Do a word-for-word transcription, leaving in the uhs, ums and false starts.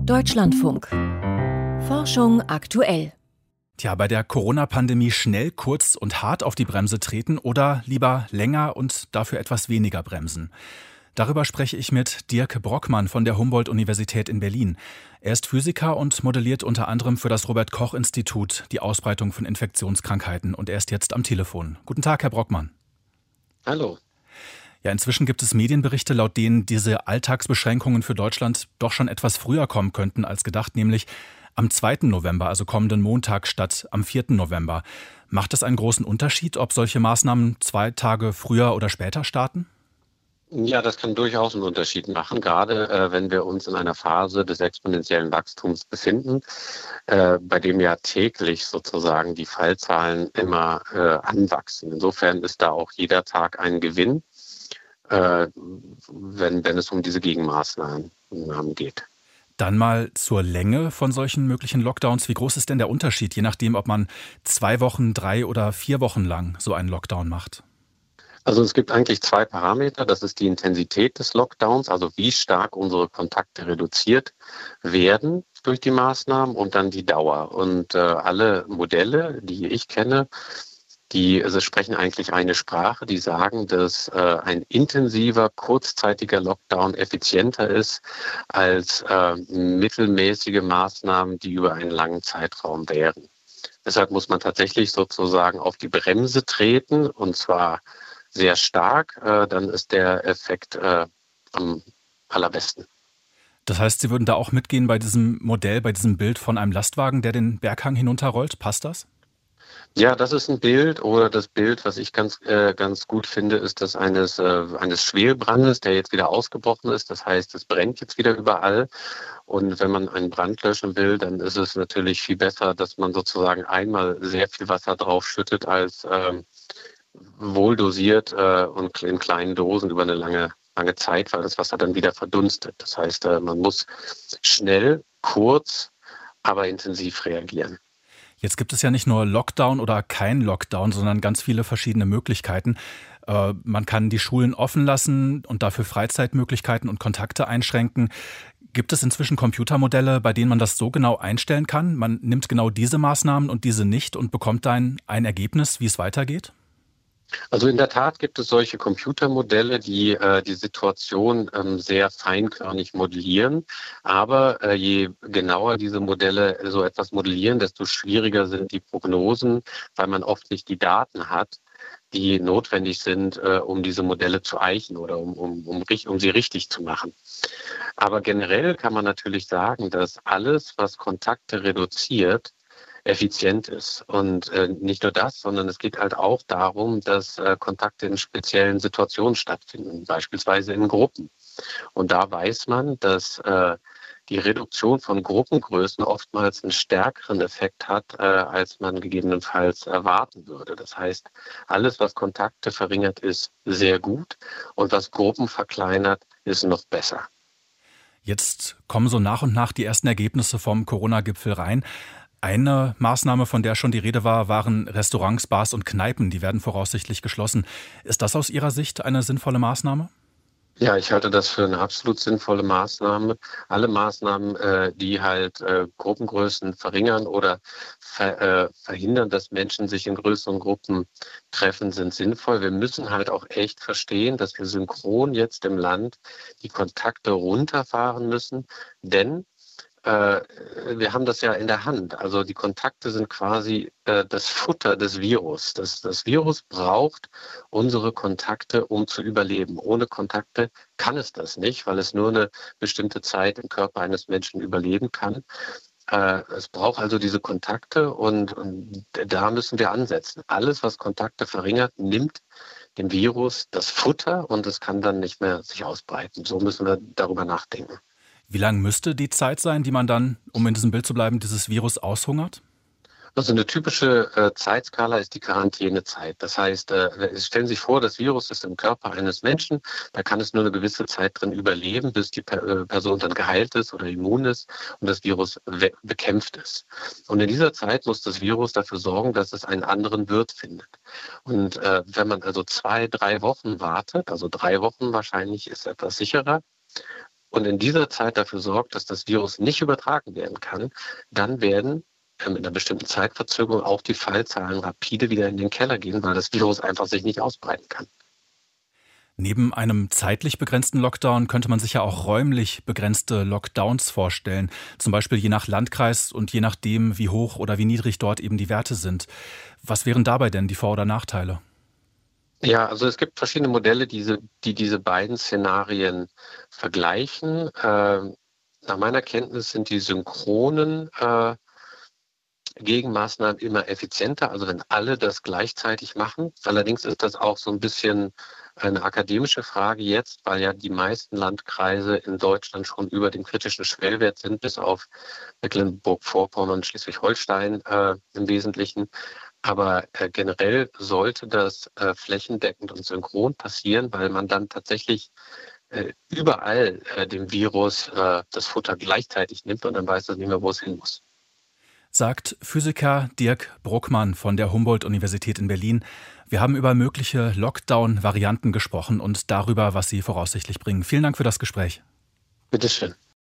Deutschlandfunk. Forschung aktuell. Tja, bei der Corona-Pandemie schnell, kurz und hart auf die Bremse treten oder lieber länger und dafür etwas weniger bremsen? Darüber spreche ich mit Dirk Brockmann von der Humboldt-Universität in Berlin. Er ist Physiker und modelliert unter anderem für das Robert-Koch-Institut die Ausbreitung von Infektionskrankheiten. Und er ist jetzt am Telefon. Guten Tag, Herr Brockmann. Hallo. Ja, inzwischen gibt es Medienberichte, laut denen diese Alltagsbeschränkungen für Deutschland doch schon etwas früher kommen könnten als gedacht, nämlich am zweiten November, also kommenden Montag, statt am vierten November. Macht es einen großen Unterschied, ob solche Maßnahmen zwei Tage früher oder später starten? Ja, das kann durchaus einen Unterschied machen, gerade äh, wenn wir uns in einer Phase des exponentiellen Wachstums befinden, äh, bei dem ja täglich sozusagen die Fallzahlen immer äh, anwachsen. Insofern ist da auch jeder Tag ein Gewinn, äh, wenn, wenn es um diese Gegenmaßnahmen geht. Dann mal zur Länge von solchen möglichen Lockdowns. Wie groß ist denn der Unterschied, je nachdem, ob man zwei Wochen, drei oder vier Wochen lang so einen Lockdown macht? Also es gibt eigentlich zwei Parameter. Das ist die Intensität des Lockdowns, also wie stark unsere Kontakte reduziert werden durch die Maßnahmen, und dann die Dauer. Und äh, alle Modelle, die ich kenne, die also sprechen eigentlich eine Sprache, die sagen, dass äh, ein intensiver, kurzzeitiger Lockdown effizienter ist als äh, mittelmäßige Maßnahmen, die über einen langen Zeitraum wären. Deshalb muss man tatsächlich sozusagen auf die Bremse treten, und zwar sehr stark, äh, dann ist der Effekt äh, am allerbesten. Das heißt, Sie würden da auch mitgehen bei diesem Modell, bei diesem Bild von einem Lastwagen, der den Berghang hinunterrollt? Passt das? Ja, das ist ein Bild, oder das Bild, was ich ganz äh, ganz gut finde, ist das eines äh, eines Schwelbrandes, der jetzt wieder ausgebrochen ist. Das heißt, es brennt jetzt wieder überall. Und wenn man einen Brand löschen will, dann ist es natürlich viel besser, dass man sozusagen einmal sehr viel Wasser drauf schüttet, als ähm, wohl dosiert äh, und in kleinen Dosen über eine lange lange Zeit, weil das Wasser dann wieder verdunstet. Das heißt, äh, man muss schnell, kurz, aber intensiv reagieren. Jetzt gibt es ja nicht nur Lockdown oder kein Lockdown, sondern ganz viele verschiedene Möglichkeiten. Äh, man kann die Schulen offen lassen und dafür Freizeitmöglichkeiten und Kontakte einschränken. Gibt es inzwischen Computermodelle, bei denen man das so genau einstellen kann? Man nimmt genau diese Maßnahmen und diese nicht und bekommt dann ein Ergebnis, wie es weitergeht? Also in der Tat gibt es solche Computermodelle, die äh, die Situation ähm, sehr feinkörnig modellieren. Aber äh, je genauer diese Modelle so etwas modellieren, desto schwieriger sind die Prognosen, weil man oft nicht die Daten hat, die notwendig sind, äh, um diese Modelle zu eichen oder um, um, um, um sie richtig zu machen. Aber generell kann man natürlich sagen, dass alles, was Kontakte reduziert, effizient ist. Und äh, nicht nur das, sondern es geht halt auch darum, dass äh, Kontakte in speziellen Situationen stattfinden, beispielsweise in Gruppen. Und da weiß man, dass äh, die Reduktion von Gruppengrößen oftmals einen stärkeren Effekt hat, äh, als man gegebenenfalls erwarten würde. Das heißt, alles, was Kontakte verringert, ist sehr gut, und was Gruppen verkleinert, ist noch besser. Jetzt kommen so nach und nach die ersten Ergebnisse vom Corona-Gipfel rein. Eine Maßnahme, von der schon die Rede war, waren Restaurants, Bars und Kneipen. Die werden voraussichtlich geschlossen. Ist das aus Ihrer Sicht eine sinnvolle Maßnahme? Ja, ich halte das für eine absolut sinnvolle Maßnahme. Alle Maßnahmen, äh, die halt äh, Gruppengrößen verringern oder ver, äh, verhindern, dass Menschen sich in größeren Gruppen treffen, sind sinnvoll. Wir müssen halt auch echt verstehen, dass wir synchron jetzt im Land die Kontakte runterfahren müssen, denn Äh, wir haben das ja in der Hand. Also die Kontakte sind quasi äh, das Futter des Virus. Das, das Virus braucht unsere Kontakte, um zu überleben. Ohne Kontakte kann es das nicht, weil es nur eine bestimmte Zeit im Körper eines Menschen überleben kann. Äh, es braucht also diese Kontakte, und, und da müssen wir ansetzen. Alles, was Kontakte verringert, nimmt dem Virus das Futter, und es kann dann nicht mehr sich ausbreiten. So müssen wir darüber nachdenken. Wie lang müsste die Zeit sein, die man dann, um in diesem Bild zu bleiben, dieses Virus aushungert? Also eine typische äh, Zeitskala ist die Quarantänezeit. Das heißt, äh, stellen Sie sich vor, das Virus ist im Körper eines Menschen. Da kann es nur eine gewisse Zeit drin überleben, bis die per äh, Person dann geheilt ist oder immun ist und das Virus bekämpft ist. Und in dieser Zeit muss das Virus dafür sorgen, dass es einen anderen Wirt findet. Und äh, wenn man also zwei, drei Wochen wartet, also drei Wochen wahrscheinlich ist etwas sicherer, und in dieser Zeit dafür sorgt, dass das Virus nicht übertragen werden kann, dann werden mit einer bestimmten Zeitverzögerung auch die Fallzahlen rapide wieder in den Keller gehen, weil das Virus einfach sich nicht ausbreiten kann. Neben einem zeitlich begrenzten Lockdown könnte man sich ja auch räumlich begrenzte Lockdowns vorstellen. Zum Beispiel je nach Landkreis und je nachdem, wie hoch oder wie niedrig dort eben die Werte sind. Was wären dabei denn die Vor- oder Nachteile? Ja, also es gibt verschiedene Modelle, die diese, die diese beiden Szenarien vergleichen. Äh, nach meiner Kenntnis sind die synchronen äh, Gegenmaßnahmen immer effizienter, also wenn alle das gleichzeitig machen. Allerdings ist das auch so ein bisschen eine akademische Frage jetzt, weil ja die meisten Landkreise in Deutschland schon über dem kritischen Schwellwert sind, bis auf Mecklenburg-Vorpommern und Schleswig-Holstein äh, im Wesentlichen. Aber äh, generell sollte das äh, flächendeckend und synchron passieren, weil man dann tatsächlich äh, überall äh, dem Virus äh, das Futter gleichzeitig nimmt und dann weiß es nicht mehr, wo es hin muss. Sagt Physiker Dirk Bruckmann von der Humboldt-Universität in Berlin. Wir haben über mögliche Lockdown-Varianten gesprochen und darüber, was sie voraussichtlich bringen. Vielen Dank für das Gespräch. Bitteschön.